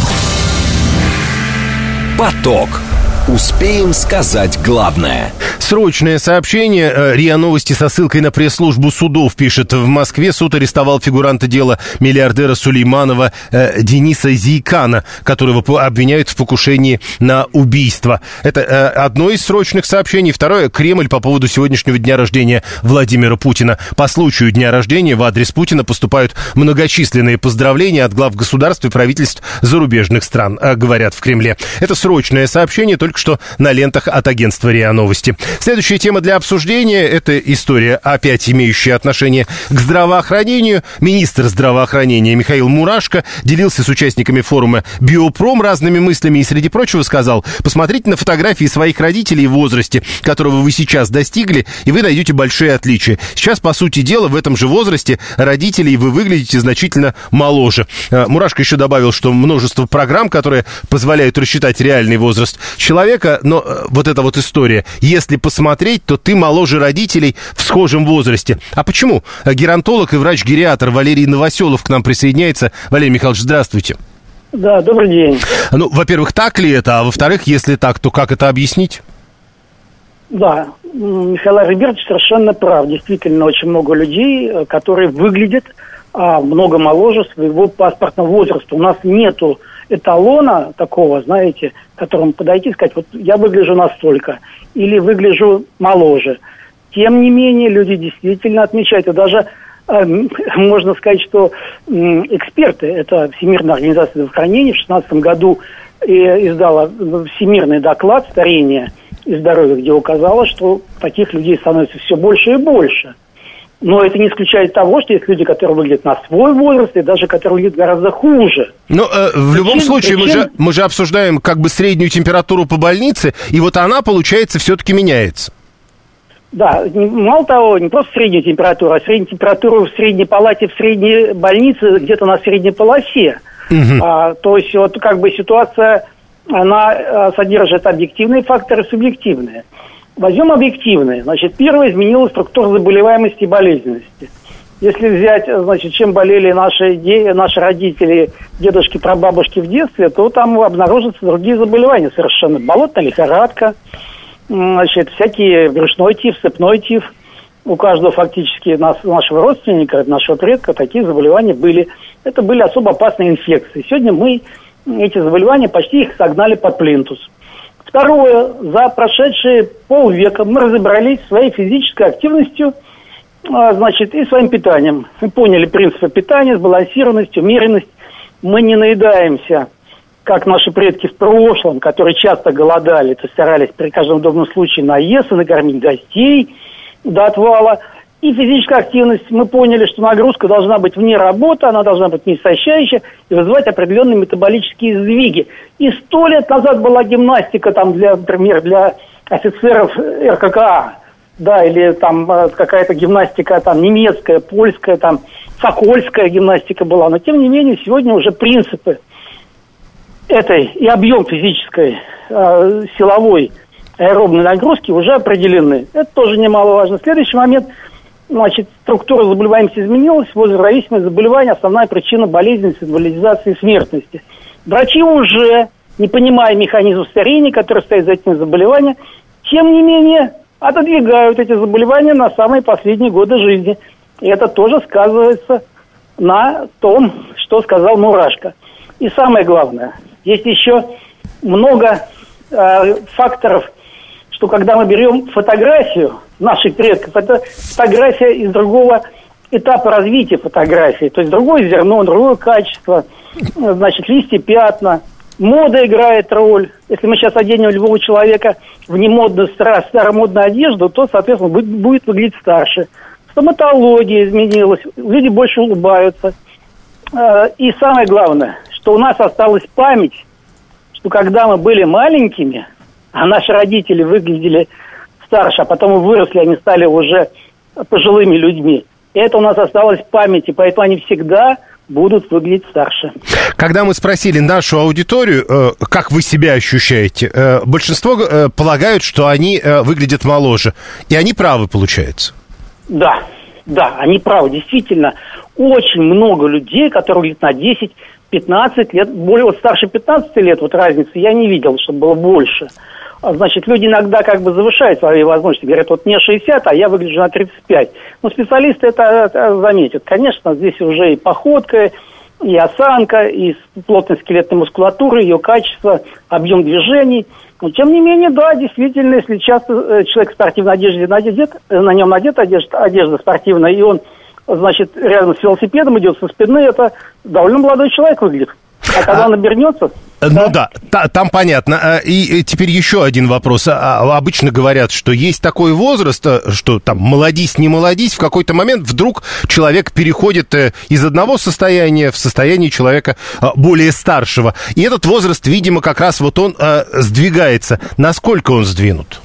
Поток. Успеем сказать главное. Срочное сообщение. РИА Новости со ссылкой на пресс-службу судов пишет: в Москве суд арестовал фигуранта дела миллиардера Сулейманова Дениса Зейкана, которого обвиняют в покушении на убийство. Это одно из срочных сообщений. Второе. Кремль по поводу сегодняшнего дня рождения Владимира Путина. По случаю дня рождения в адрес Путина поступают многочисленные поздравления от глав государств и правительств зарубежных стран, говорят в Кремле. Это срочное сообщение, только что на лентах от агентства РИА Новости. Следующая тема для обсуждения – это история, опять имеющая отношение к здравоохранению. Министр здравоохранения Михаил Мурашко делился с участниками форума «Биопром» разными мыслями и, среди прочего, сказал: посмотрите на фотографии своих родителей в возрасте, которого вы сейчас достигли, и вы найдете большие отличия. Сейчас, по сути дела, в этом же возрасте родителей вы выглядите значительно моложе. Мурашко еще добавил, что множество программ, которые позволяют рассчитать реальный возраст человека, но вот эта вот история, если посмотреть, то ты моложе родителей в схожем возрасте. А почему? Геронтолог и врач-гериатр Валерий Новоселов к нам присоединяется. Валерий Михайлович, здравствуйте. Да, добрый день. Во-первых, так ли это? А во-вторых, если так, то как это объяснить? Да, Михаил Альбертович совершенно прав. Действительно, очень много людей, которые выглядят много моложе своего паспортного возраста. У нас нету эталона такого, знаете, к которому подойти и сказать, вот я выгляжу настолько, или выгляжу моложе. Тем не менее, люди действительно отмечают, и даже можно сказать, что эксперты, это Всемирная организация здравоохранения в 2016 году издала всемирный доклад старения и здоровья, где указала, что таких людей становится все больше и больше. Но это не исключает того, что есть люди, которые выглядят на свой возраст, и даже которые выглядят гораздо хуже. Но в любом случае мы же обсуждаем как бы среднюю температуру по больнице, и вот она, получается, все-таки меняется. Да, мало того, не просто среднюю температуру, а среднюю температуру в средней палате, в средней больнице, где-то на средней полосе. То есть вот как бы ситуация, она содержит объективные факторы, субъективные. Возьмем объективные. Значит, первое, изменилась структура заболеваемости и болезненности. Если взять, значит, чем болели наши родители, дедушки, прабабушки в детстве, то там обнаружатся другие заболевания совершенно. Болотная лихорадка, значит, всякие брюшной тиф, сыпной тиф. У каждого фактически нашего родственника, нашего предка такие заболевания были. Это были особо опасные инфекции. Сегодня мы эти заболевания почти их согнали под плинтус. Второе, за прошедшие полвека мы разобрались с своей физической активностью, значит, и своим питанием. Мы поняли принципы питания, сбалансированность, умеренность. Мы не наедаемся, как наши предки в прошлом, которые часто голодали, то старались при каждом удобном случае наесться, накормить гостей до отвала. И физическая активность, мы поняли, что нагрузка должна быть вне работы, она должна быть не истощающая и вызывать определенные метаболические сдвиги. И 100 лет назад была гимнастика, там, например, для офицеров РККА, да, или там какая-то гимнастика там немецкая, польская, там, сокольская гимнастика была. Но, тем не менее, сегодня уже принципы этой и объем физической, силовой, аэробной нагрузки уже определены. Это тоже немаловажно. Следующий момент. Значит, структура заболеваемости изменилась, возрастовое заболевание, основная причина болезненности, инвалидизации и смертности. Врачи уже, не понимая механизм старения, который стоит за этим заболеванием, тем не менее отодвигают эти заболевания на самые последние годы жизни. И это тоже сказывается на том, что сказал Мурашко. И самое главное, есть еще много факторов, что когда мы берем фотографию наших предков, это фотография из другого этапа развития фотографии, то есть другое зерно, другое качество, значит, листья, пятна, мода играет роль. Если мы сейчас оденем любого человека в немодную, старомодную одежду, то, соответственно, будет выглядеть старше. Стоматология изменилась, люди больше улыбаются. И самое главное, что у нас осталась память, что когда мы были маленькими, а наши родители выглядели старше, а потом выросли, они стали уже пожилыми людьми. И это у нас осталось в памяти, поэтому они всегда будут выглядеть старше. Когда мы спросили нашу аудиторию, как вы себя ощущаете, большинство полагают, что они выглядят моложе. И они правы, получается. Да, они правы. Действительно, очень много людей, которые на 10-15 лет, более вот старше 15 лет, вот разницы я не видел, чтобы было больше. Значит, люди иногда как бы завышают свои возможности. Говорят, вот мне 60, а я выгляжу на 35. Но специалисты это заметят. Конечно, здесь уже и походка, и осанка, и плотность скелетной мускулатуры, ее качество, объем движений. Но, тем не менее, да, действительно, если часто человек в спортивной одежде на нем надета одежда спортивная, и он, значит, рядом с велосипедом идет со спины, это довольно молодой человек выглядит. А когда он обернется... Ну да, там понятно. И теперь еще один вопрос. Обычно говорят, что есть такой возраст, что там молодись, не молодись, в какой-то момент вдруг человек переходит из одного состояния в состояние человека более старшего. И этот возраст, видимо, как раз вот он сдвигается. Насколько он сдвинут?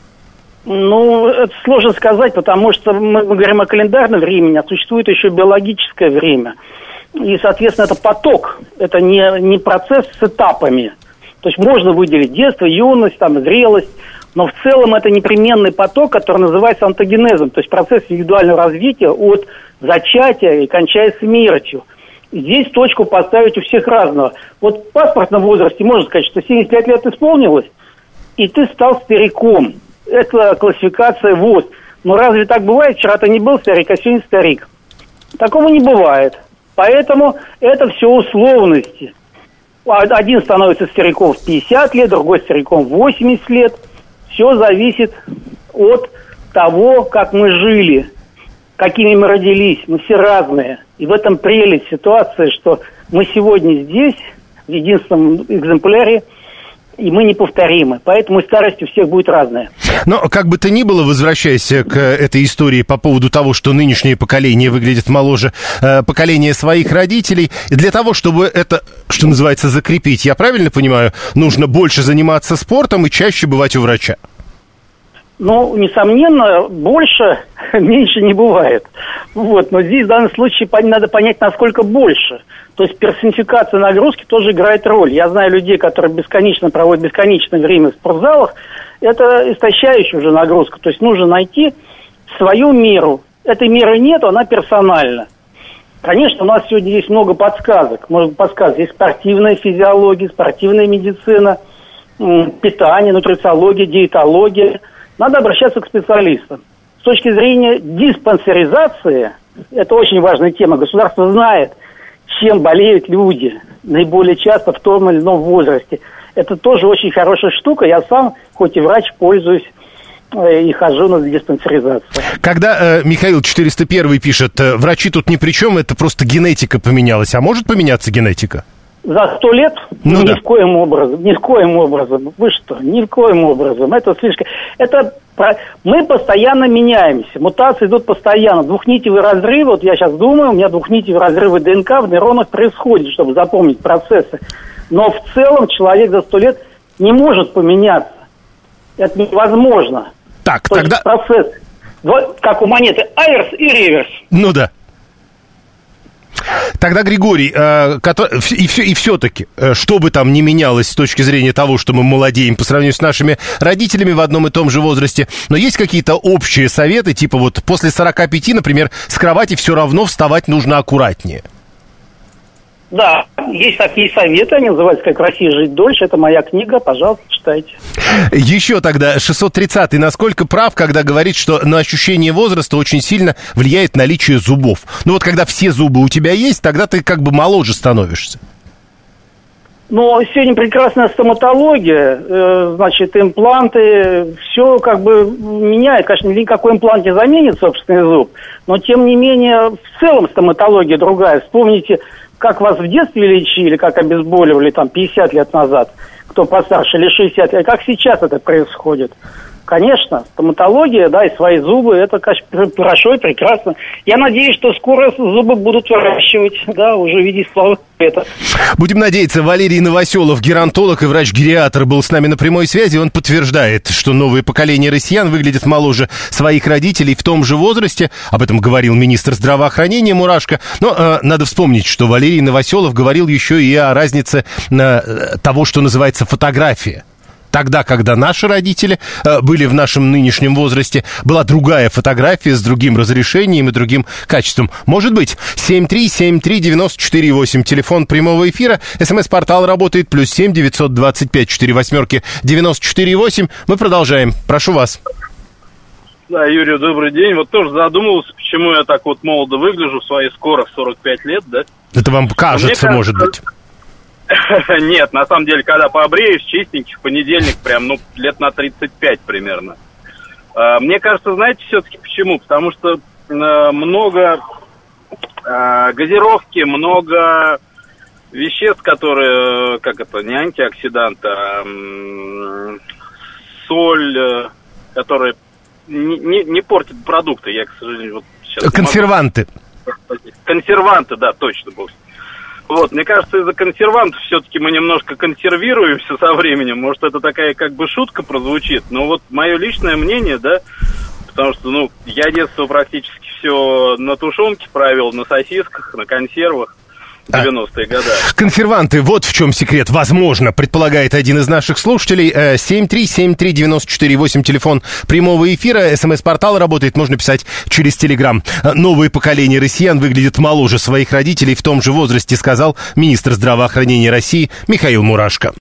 Ну, это сложно сказать, потому что мы говорим о календарном времени, а существует еще биологическое время. И, соответственно, это поток, это не процесс с этапами. То есть можно выделить детство, юность, там, зрелость, но в целом это непременный поток, который называется онтогенезом, то есть процесс индивидуального развития от зачатия и кончая смертью. Здесь точку поставить у всех разного. Вот в паспортном возрасте можно сказать, что 75 лет исполнилось, и ты стал стариком. это классификация ВОЗ. Но разве так бывает? Вчера ты не был старик, а сегодня старик. Такого не бывает. Поэтому это все условности. Один становится стариком в 50 лет, другой стариком в 80 лет. Все зависит от того, как мы жили, какими мы родились. Мы все разные. И в этом прелесть ситуации, что мы сегодня здесь, в единственном экземпляре, и мы неповторимы. Поэтому старость у всех будет разная. Но, как бы то ни было, возвращаясь к этой истории по поводу того, что нынешнее поколение выглядит моложе поколения своих родителей, для того, чтобы это, что называется, закрепить, я правильно понимаю, нужно больше заниматься спортом и чаще бывать у врача? Ну, несомненно, больше, меньше не бывает. Вот. Но здесь в данном случае надо понять, насколько больше. То есть персонификация нагрузки тоже играет роль. Я знаю людей, которые проводят бесконечное время в спортзалах. Это истощающая уже нагрузка. То есть нужно найти свою меру. Этой меры нет, она персональна. Конечно, у нас сегодня есть много подсказок. Есть спортивная физиология, спортивная медицина, питание, нутрициология, диетология. Надо обращаться к специалистам. С точки зрения диспансеризации, это очень важная тема. Государство знает, чем болеют люди наиболее часто в том или ином возрасте. Это тоже очень хорошая штука. Я сам, хоть и врач, пользуюсь и хожу на диспансеризацию. Когда Михаил 401 пишет, врачи тут ни при чем, это просто генетика поменялась. А может поменяться генетика? За 100 лет? Ну, ни в коем образом. Вы что? Ни в коем образом. Это слишком... Мы постоянно меняемся. Мутации идут постоянно. Двухнитевые разрывы, вот я сейчас думаю, у меня двухнитевые разрывы ДНК в нейронах происходят, чтобы запомнить процессы. Но в целом человек за 100 лет не может поменяться. Это невозможно. Так, то тогда... есть процесс, как у монеты, аверс и реверс. Ну да. Тогда, Григорий, и все-таки, что бы там ни менялось с точки зрения того, что мы молодеем по сравнению с нашими родителями в одном и том же возрасте, но есть какие-то общие советы, типа вот после 45, например, с кровати все равно вставать нужно аккуратнее? Да, есть такие советы, они называются «Как в России жить дольше». Это моя книга, пожалуйста, читайте. Еще тогда 630-й. Насколько прав, когда говорит, что на ощущение возраста очень сильно влияет наличие зубов? Ну вот когда все зубы у тебя есть, тогда ты как бы моложе становишься. Но сегодня прекрасная стоматология, значит, импланты, все как бы меняет. Конечно, никакой имплант не заменит собственный зуб, но тем не менее в целом стоматология другая. Вспомните, как вас в детстве лечили, как обезболивали там 50 лет назад, кто постарше, или 60 лет, как сейчас это происходит. Конечно, стоматология, да, и свои зубы, это, конечно, хорошо и прекрасно. Я надеюсь, что скоро зубы будут выращивать, да, уже в виде слова это. Будем надеяться. Валерий Новоселов, геронтолог и врач-гериатр, был с нами на прямой связи. Он подтверждает, что новое поколение россиян выглядит моложе своих родителей в том же возрасте. Об этом говорил министр здравоохранения Мурашко. Но надо вспомнить, что Валерий Новоселов говорил еще и о разнице того, что называется фотография. Тогда, когда наши родители были в нашем нынешнем возрасте, была другая фотография с другим разрешением и другим качеством. Может быть, 7373948, телефон прямого эфира, СМС-портал работает, +7 925 48 948. Мы продолжаем. Прошу вас. Да, Юрий, добрый день. Вот тоже задумывался, почему я так вот молодо выгляжу в свои скоро 45 лет, да? Это вам кажется, может быть. Нет, на самом деле, когда побреюсь, чистенький, в понедельник, прям, лет на 35 примерно. Мне кажется, знаете, все-таки почему? Потому что много газировки, много веществ, которые, не антиоксиданты, а соль, которые не портят продукты. Я, к сожалению, вот сейчас... Консерванты. Консерванты, да, точно был. Вот, мне кажется, из-за консервантов все-таки мы немножко консервируемся со временем. Может, это такая как бы шутка прозвучит, но вот мое личное мнение, да, потому что, я детство практически все на тушенке провел, на сосисках, на консервах. 90-е годы. Консерванты, вот в чем секрет. Возможно, предполагает один из наших слушателей. 7373948, телефон прямого эфира. СМС-портал работает, можно писать через Телеграм. Новое поколение россиян выглядит моложе своих родителей в том же возрасте, сказал министр здравоохранения России Михаил Мурашко.